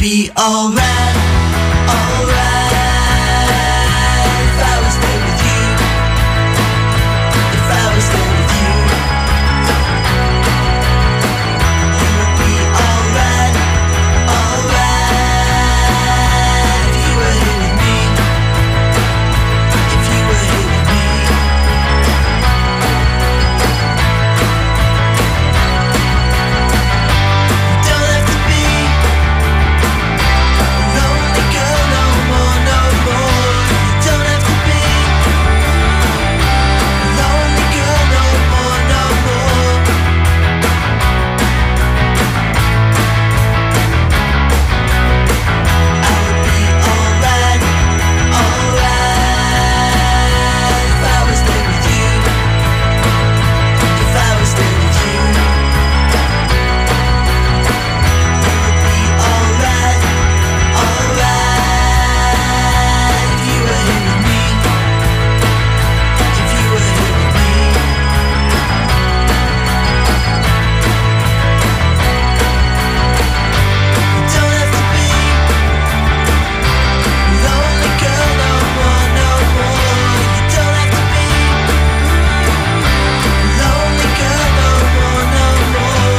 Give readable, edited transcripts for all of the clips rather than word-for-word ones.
be alright, alright. If I was there with you, if I was there with you, you would be alright, alright. If you were here with me, if you were here with me. Don't have to be a lonely girl no more, no more. You don't have to be a lonely girl no more, no more. I would be alright, alright. If I was there with you, if I was there with you, you would be alright, alright. If you were here with me, if you were here with me. You don't have to be a lonely girl no more, no more. You don't have to be a lonely girl no more, no more.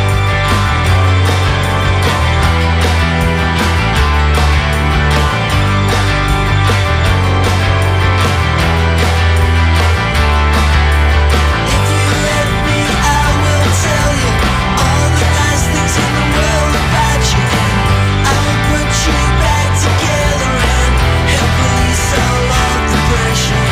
If you let me, I will tell you all the nice things in the world about you, and I will put you back together and help release all of the pressure.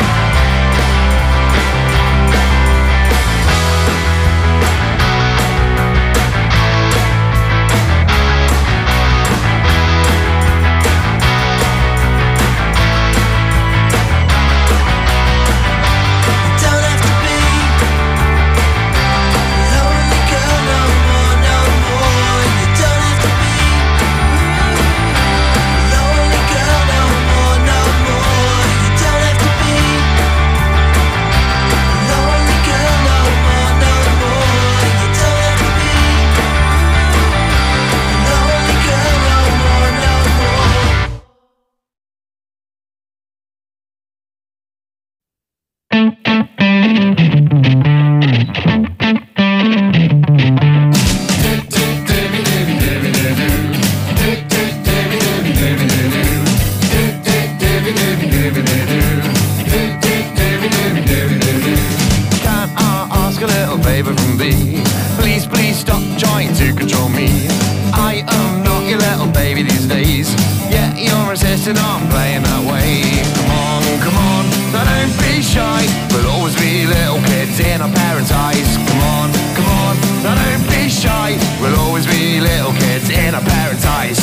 You don't have to be a lonely girl no more, no more. You don't have to be a lonely girl no more, no more. You don't have to be a lonely girl no more, no more. You don't have to be a lonely girl no more, no more. Can I ask a little favor from thee? Please, please stop trying to control me. I am not your little baby these days. Yeah, you're insisting on playing that way. Come on, now don't be shy. We'll always be little kids in our parents' eyes. Come on, now don't be shy. We'll always be little kids in our parents' eyes.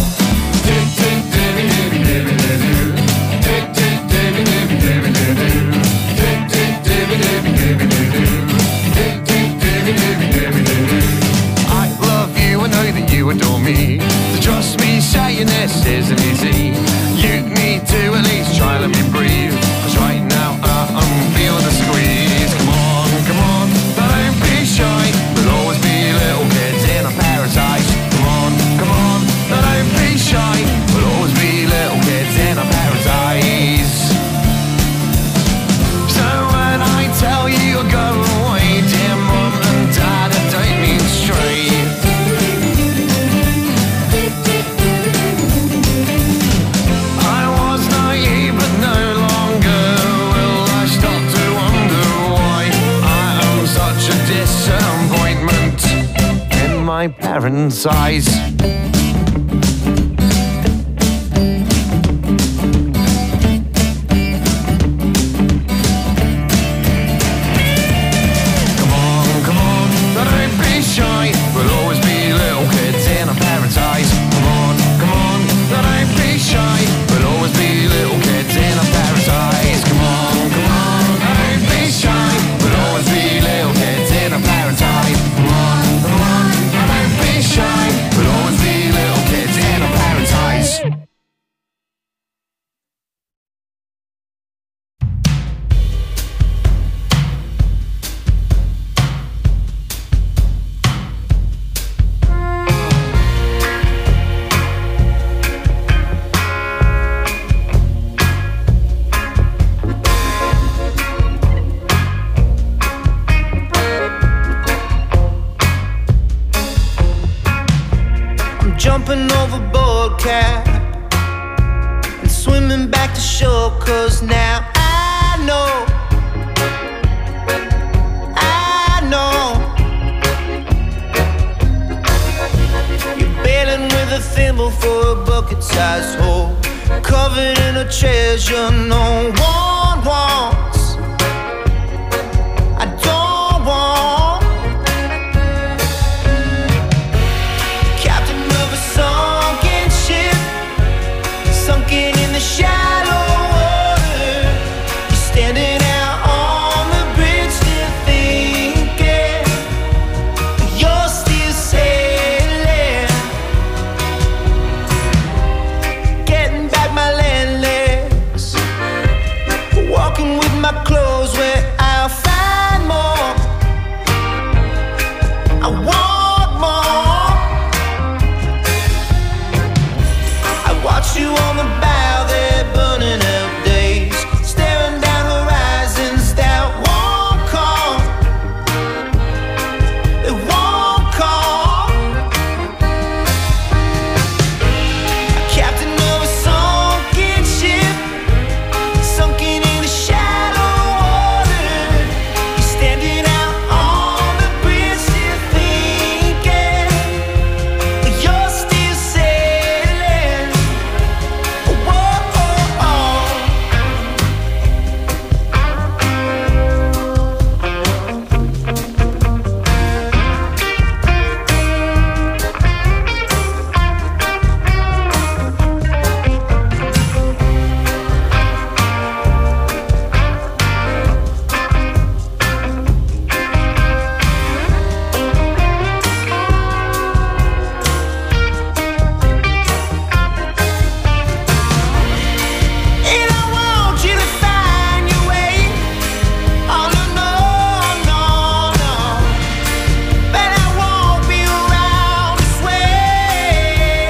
I love you, I know that you adore me. So trust me, saying this isn't easy. You need to at least try, let me breathe. 'Cause right now I'm feeling the squeeze. Come on, now don't be shy. We'll always be little kids in our parents' eyes. Come on, now don't be shy. We'll always be little kids in our parents' eyes. So when I tell you to go away, dear mom and dad, I don't mean straight. I was naive but no longer will I stop to wonder why I am such a disappointment in my parents' eyes. Come on, now don't be shy. We'll always be little kids in our parents' eyes. Come on, now don't be shy. We'll always be little kids in our parents' eyes. Come on, now don't be shy. We'll always be little kids in our parents' eyes. Come on, now don't be shy. We'll always be cap and swimming back to shore, 'cause now I know you're bailing with a thimble for a bucket-sized hole, covered in a treasure no one wants. I don't want. Captain of a sunken ship, sunken in the shallow water. You're standing out on the bridge, still thinking you're still sailing. Getting back my land legs, walking with my clothes where I'll find more. I want more. I watch you on the bow there, burning up days, staring down horizons that won't come. They won't come. A captain of a sunken ship, sunken in the shallow water. You're standing out on the bridge, still thinking you're still sailing. Whoa, and I want you to find your way. Oh no, no, no, no. But I won't be around to sway.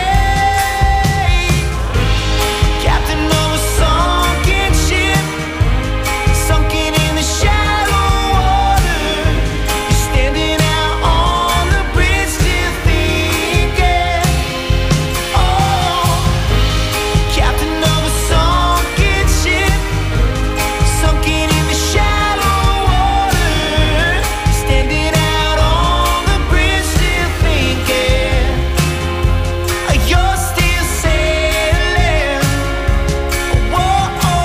Captain of a sunken ship, sunken in the shallow water. You're standing out on the bridge, still thinking. Oh, captain of a sunken ship, sunken in the shallow water. Standing out on the bridge, still thinking you're still sailing. Whoa,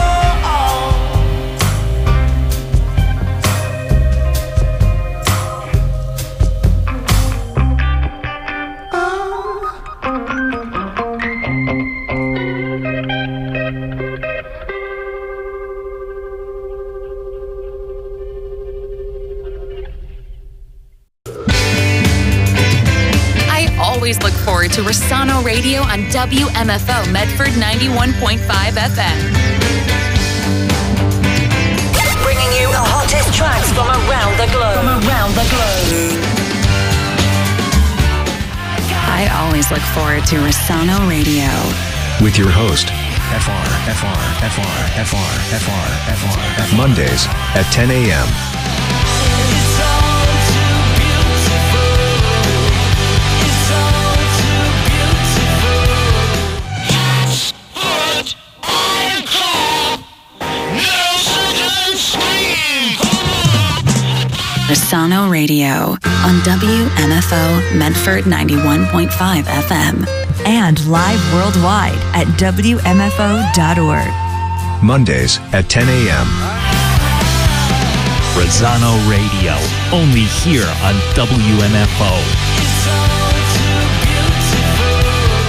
I always look forward to Rossano Radio on WMFO Medford 91.5 FM. Bringing you the hottest tracks from around the globe. I always look forward to Rossano Radio. With your host, Mondays at 10 a.m. it's all too beautiful. It's all too beautiful. That's what I call no scream. Rossano Radio on WMFO Medford 91.5 FM. And live worldwide at WMFO.org. Mondays at 10 a.m. Rossano Radio, only here on WMFO. It's all too beautiful.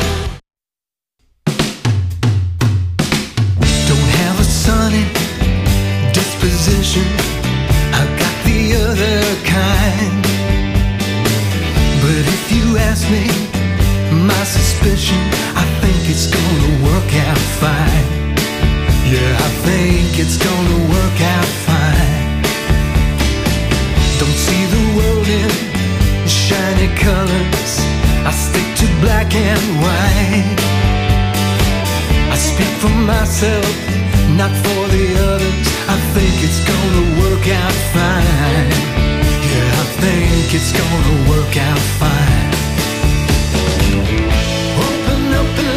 Don't have a sunny disposition. I've got the other kind. But if you ask me, my suspicion, I think it's gonna work out fine. Yeah, I think it's gonna work out fine. Don't see the world in shiny colors. I stick to black and white. I speak for myself, not for the others. I think it's gonna work out fine. Yeah, I think it's gonna work out fine. Open up and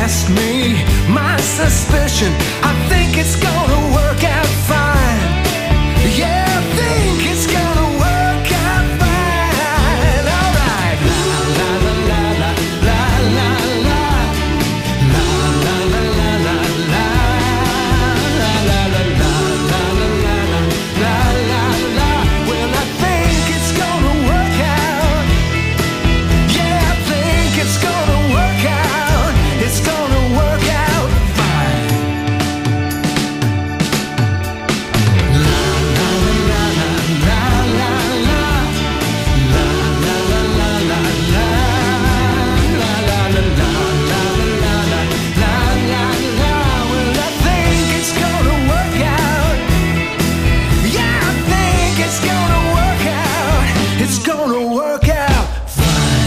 ask me my suspicion, I think it's gonna work out fine. Yeah, I think it's gonna work out fine. Alright. La la la la la la la la la la la la la la la la la la la la. Well, I think it's gonna work out. Yeah, I think it's gonna work out. It's gonna work out fine. La la la la la la la la la la la la la la la la la la. Well, I think it's gonna work out. Yeah, I think it's gonna work out. It's gonna work out fine.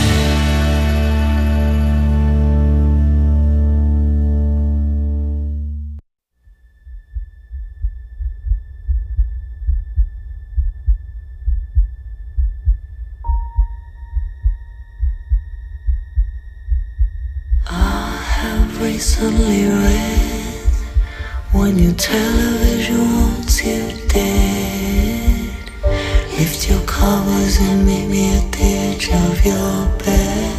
I've recently read when your television wants you dead, lift your covers and meet me at the edge of your bed.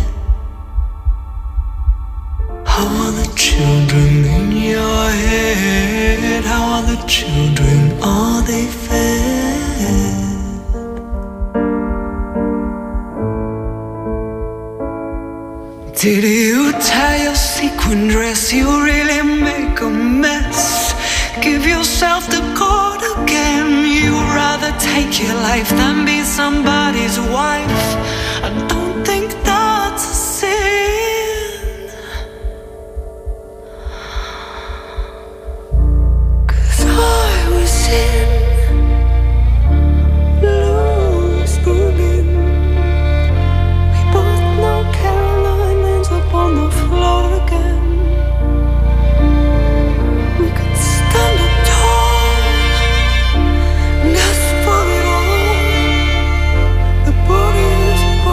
How are the children in your head? How are the children? Are they fed? Did you tie your sequin dress? You really make a mess. Give yourself the cord again. You'd rather take your life than be somebody's wife. I don't think that's a sin, 'cause I was in loose women. We both know Caroline ends up on the floor again. We could stand up tall, and ask for it all. The boogie is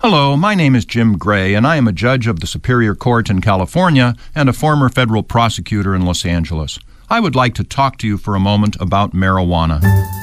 Hello, my name is Jim Gray, and I am a judge of the Superior Court in California and a former federal prosecutor in Los Angeles. I would like to talk to you for a moment about marijuana.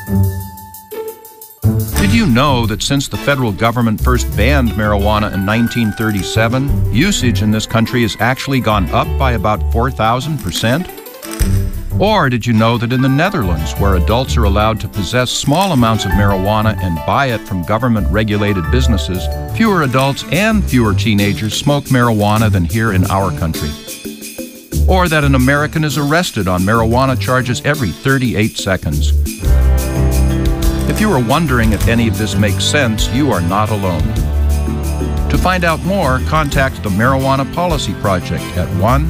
Did you know that since the federal government first banned marijuana in 1937, usage in this country has actually gone up by about 4,000%? Or did you know that in the Netherlands, where adults are allowed to possess small amounts of marijuana and buy it from government-regulated businesses, fewer adults and fewer teenagers smoke marijuana than here in our country? Or that an American is arrested on marijuana charges every 38 seconds? If you are wondering if any of this makes sense, you are not alone. To find out more, contact the Marijuana Policy Project at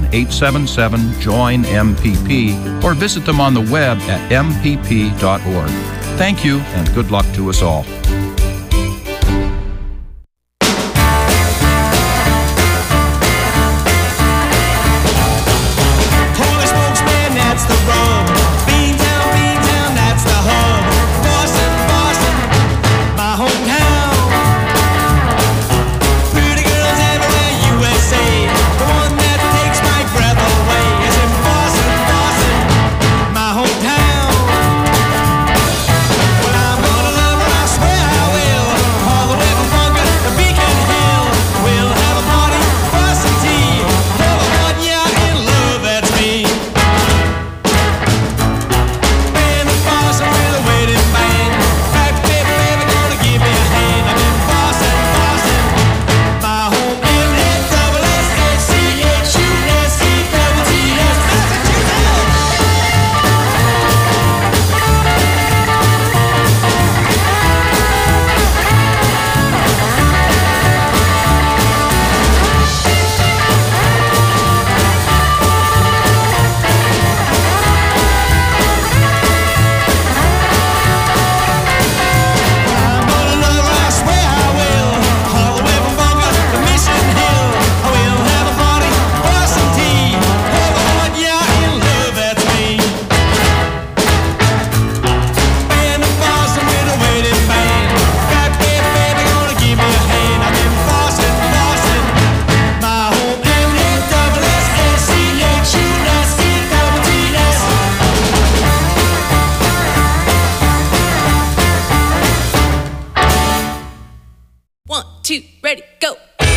1-877-JOIN-MPP or visit them on the web at mpp.org. Thank you, and good luck to us all. Holy smokes, man, that's the rum. Beantown, that's the hub. Boston, my hometown. Pretty girls everywhere, USA. The one that takes my breath away is in Boston, my hometown. Well, I'm gonna love her, I swear I will. All the way from Bunker to Beacon Hill. We'll have a party, Boston tea. Full of fun, yeah, in love, that's me. Band of Boston with a wedding band. Happy baby, baby, gonna give me a hand. I'm in Boston, my home in N-double-S-S-C-H-U-S-C-double-T-S, I'm gonna love her, I swear I will. All the way from Bunker to Mission Hill. I will have a party, Boston tea. Full of fun, yeah, in love, that's me. Band of Boston with a wedding band. Happy baby, baby, gonna give me a hand. I'm in Boston, my home in N-double-S-S-C-H-U-S-C-double-T-S. 1, 2, ready, go.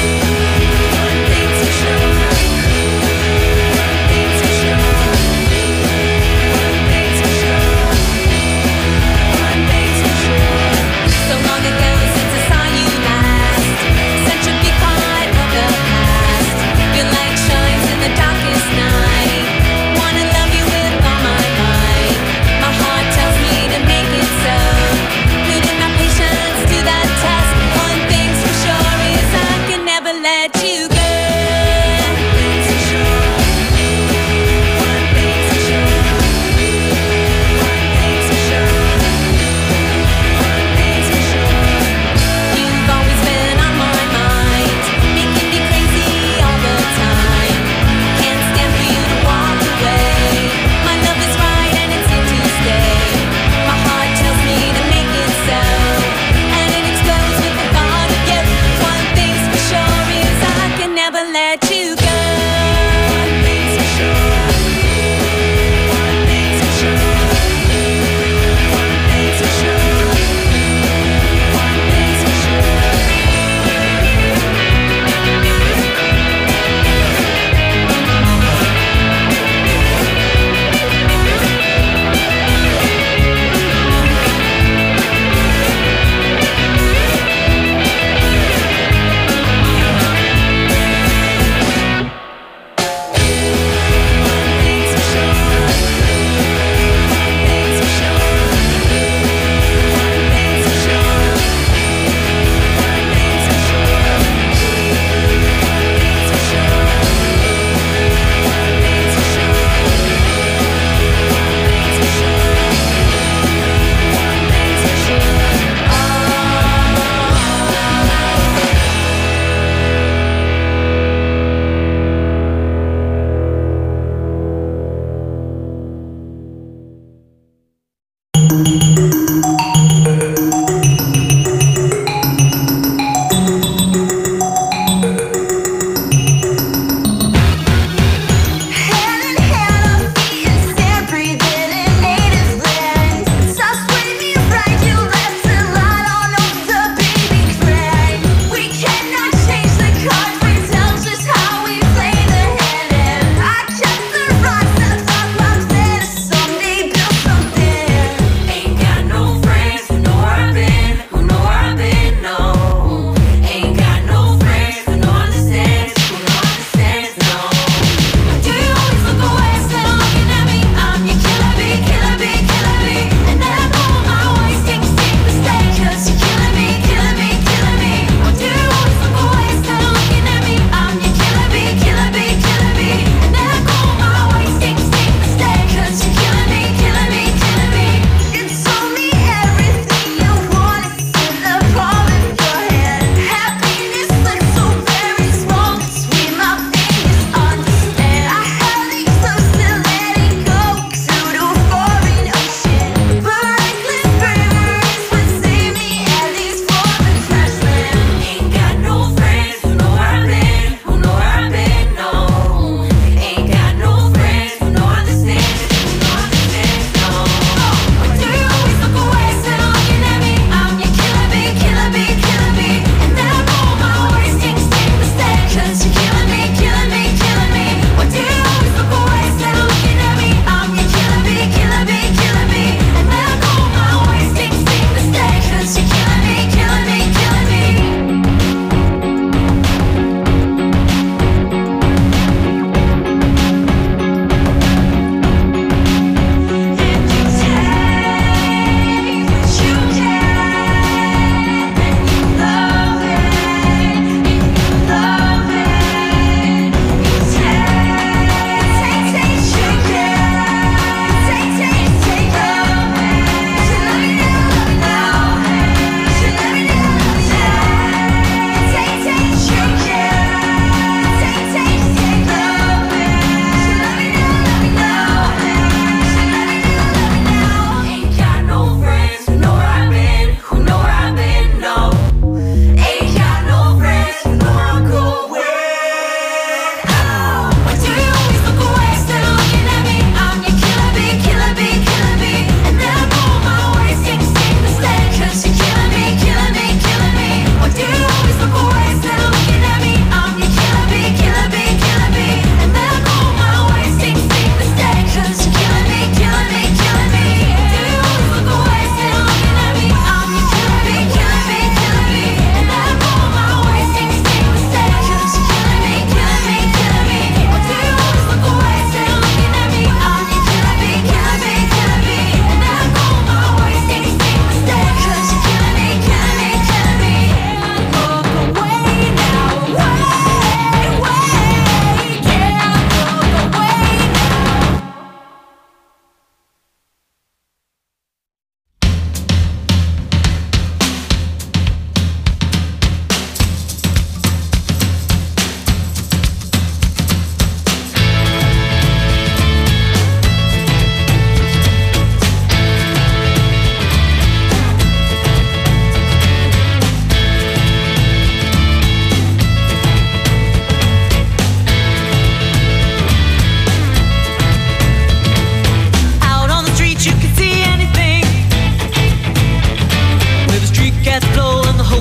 So long ago since I saw you last, such a big part of the past. Your light shines in the darkest night. Wanna love you with all my might. My heart tells me to make it so. Putting my patience to the test. One thing's for sure is I can never let you go.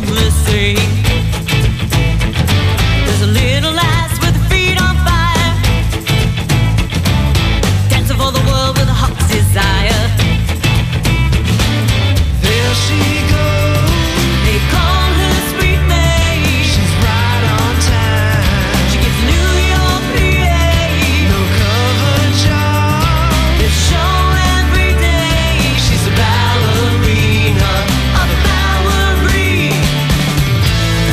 mystery. There's a little lass with her feet on fire, dancing for the world with a hot desire. There she goes. They call her Sweet May. She's right on time. She gets New York, PA. No cover job. It's show every day. She's a ballerina of a Bowery.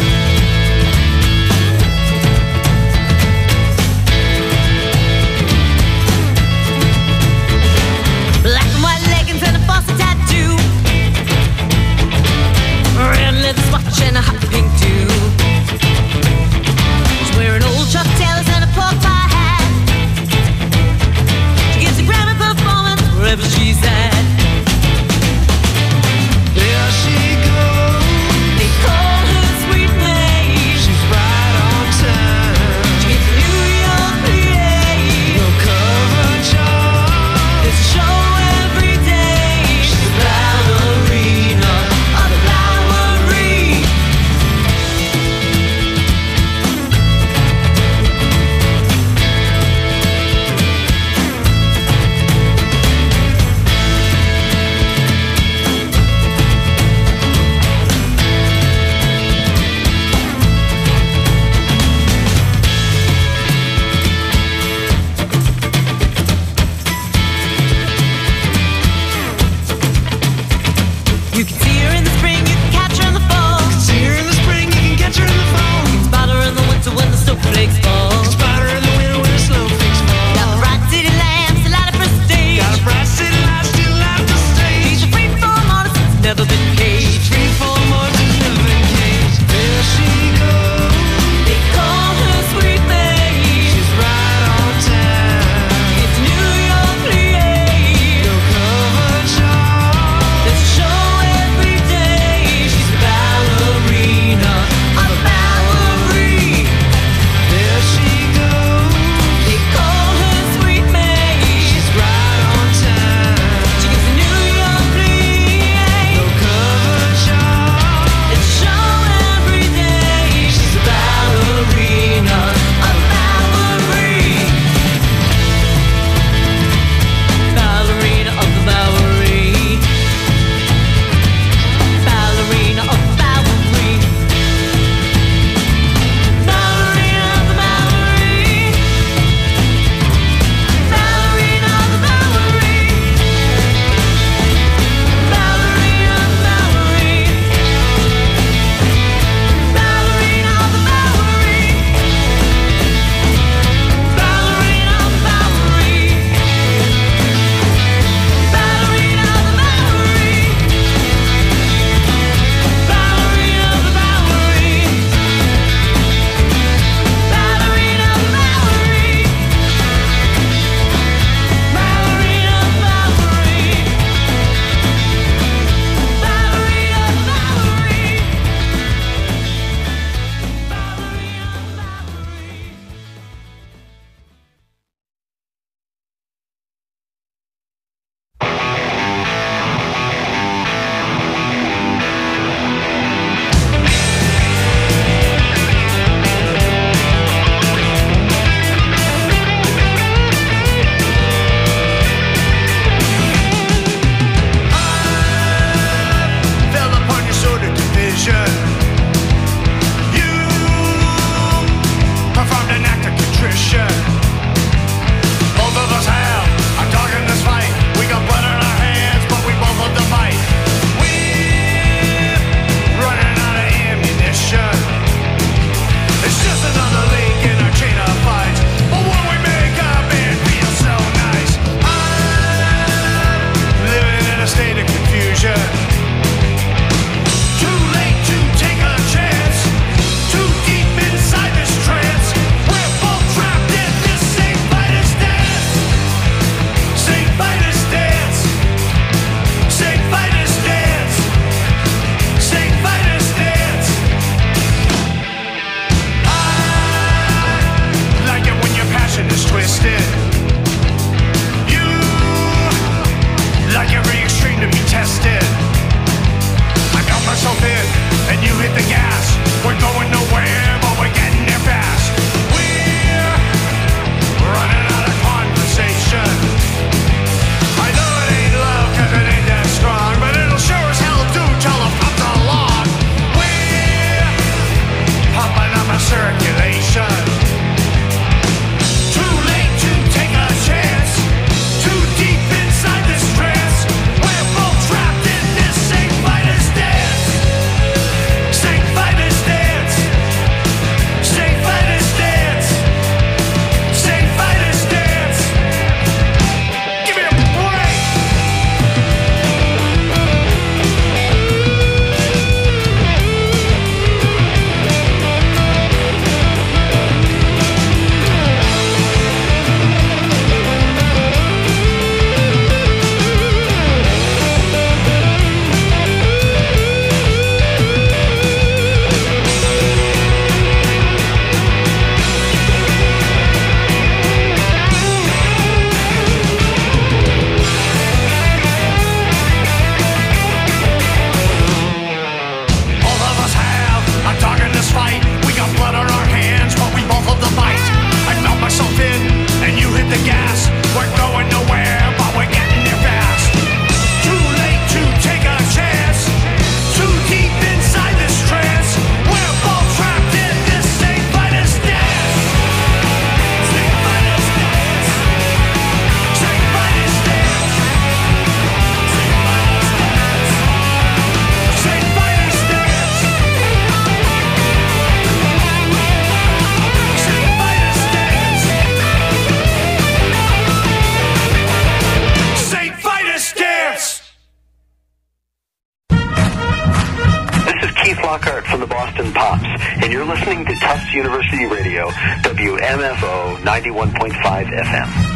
Lockhart from the Boston Pops, and you're listening to Tufts University Radio, WMFO 91.5 FM.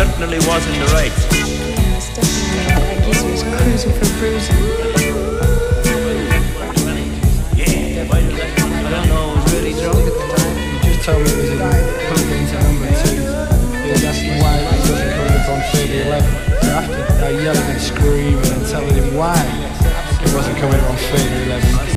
definitely was in the right. Yeah, it's definitely like he was cruising for bruising. Yeah, I don't know, I was really drunk at the time. He just told me it was in Hooligans at number 2. He was asking why he wasn't coming up on 30-11. So after I yelling and screaming and telling him why he wasn't coming up on 30-11.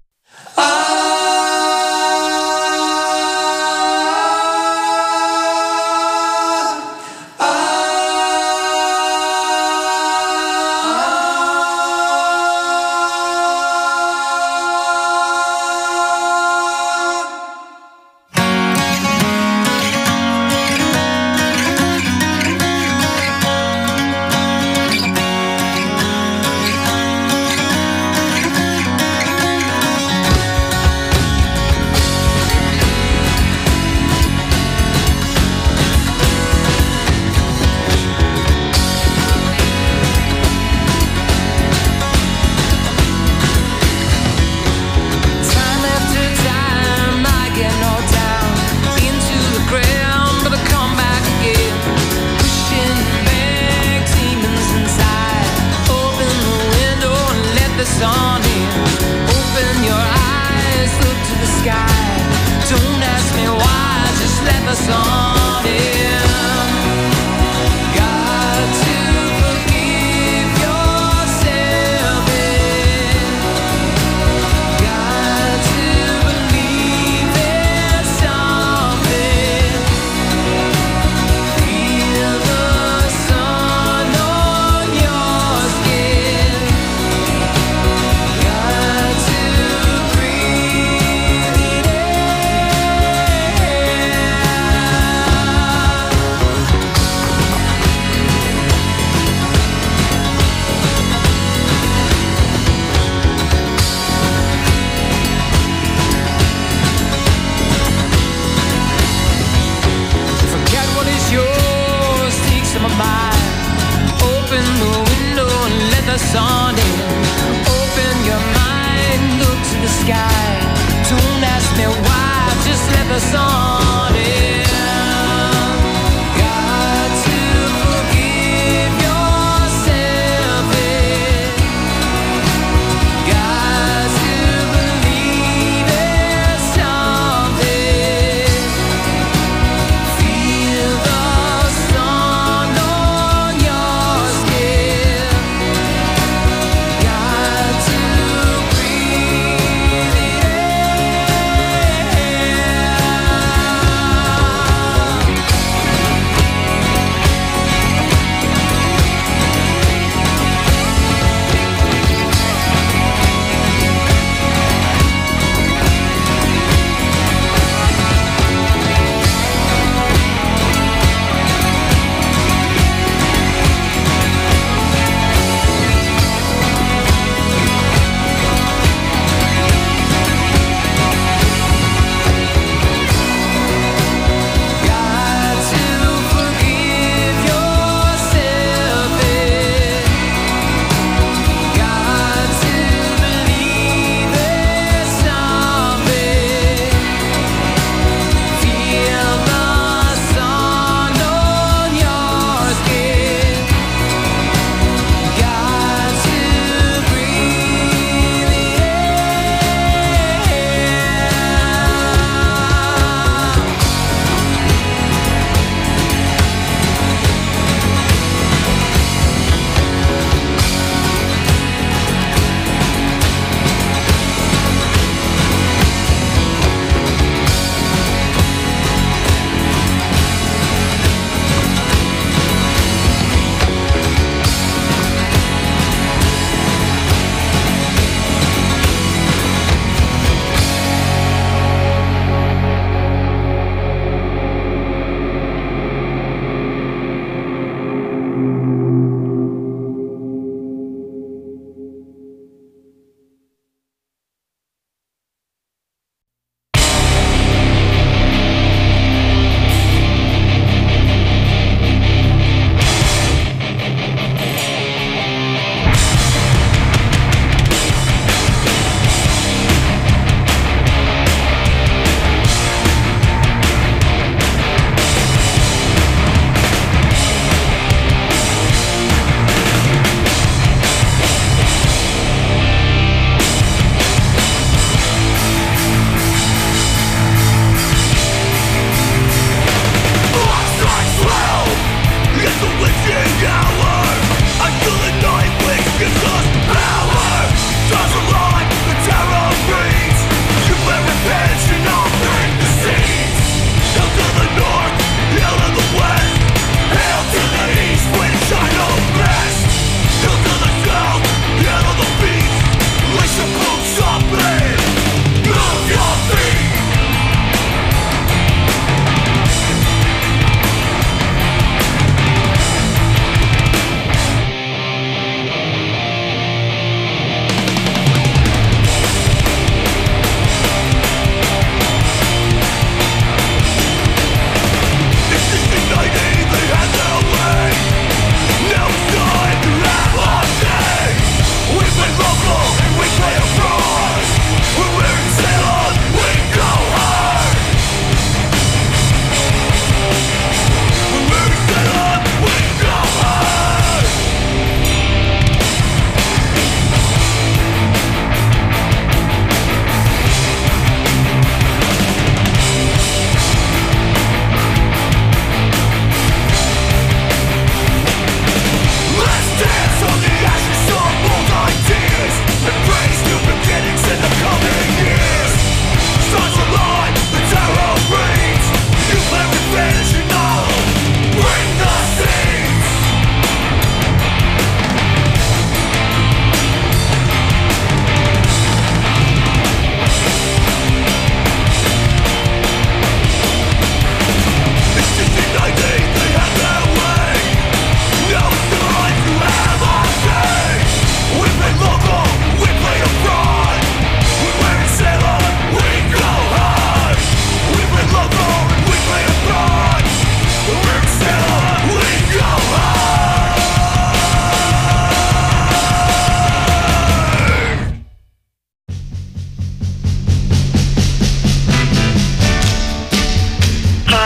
sun in. Open your mind, look to the sky. Don't ask me why, just let the sun in.